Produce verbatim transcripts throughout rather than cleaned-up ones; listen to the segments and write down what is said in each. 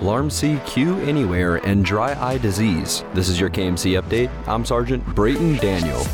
Larmsey, Q Anywhere, and dry eye disease. This is your K M C update. I'm Sergeant Brayton Daniel.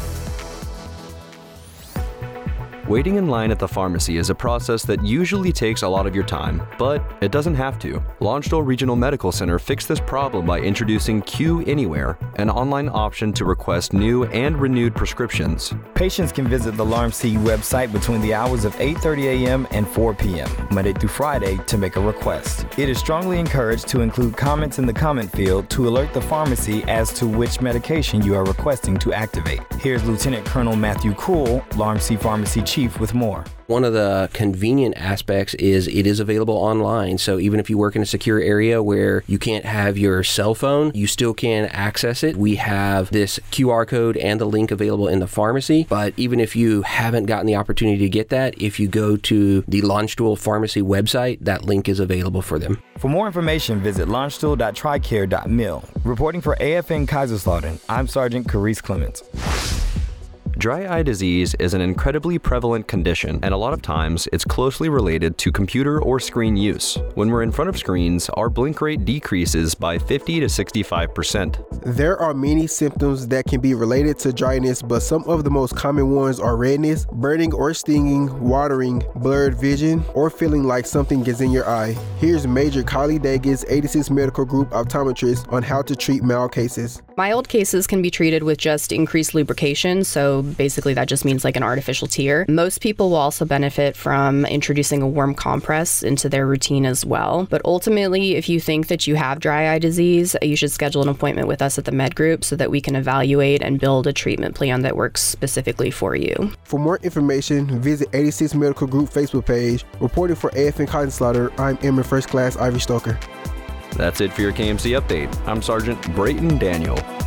Waiting in line at the pharmacy is a process that usually takes a lot of your time, but it doesn't have to. Longview Regional Medical Center fixed this problem by introducing Q Anywhere, an online option to request new and renewed prescriptions. Patients can visit the Larmsey website between the hours of eight thirty a.m. and four p.m., Monday through Friday, to make a request. It is strongly encouraged to include comments in the comment field to alert the pharmacy as to which medication you are requesting to activate. Here's Lieutenant Colonel Matthew Kroll, Larmsey Pharmacy Chief, with more. One of the convenient aspects is it is available online. So even if you work in a secure area where you can't have your cell phone, you still can access it. We have this Q R code and the link available in the pharmacy. But even if you haven't gotten the opportunity to get that, if you go to the Longview Pharmacy website, that link is available for them. For more information, visit longview dot tricare dot mil. Reporting for A F N Kaiserslautern, I'm Sergeant Carice Clements. Dry eye disease is an incredibly prevalent condition, and a lot of times it's closely related to computer or screen use. When we're in front of screens, our blink rate decreases by fifty to sixty-five percent. There are many symptoms that can be related to dryness, but some of the most common ones are redness, burning or stinging, watering, blurred vision, or feeling like something is in your eye. Here's Major Kylie Daggis, eighty-six Medical Group optometrist, on how to treat mild cases. Mild cases can be treated with just increased lubrication, so basically that just means like an artificial tear. Most people will also benefit from introducing a warm compress into their routine as well. But ultimately, if you think that you have dry eye disease, you should schedule an appointment with us at the Med Group so that we can evaluate and build a treatment plan that works specifically for you. For more information, visit eighty-six Medical Group Facebook page. Reporting for A F N Kaiserslautern, I'm Airman First Class Ivy Stoker. That's it for your K M C update. I'm Sergeant Brayton Daniel.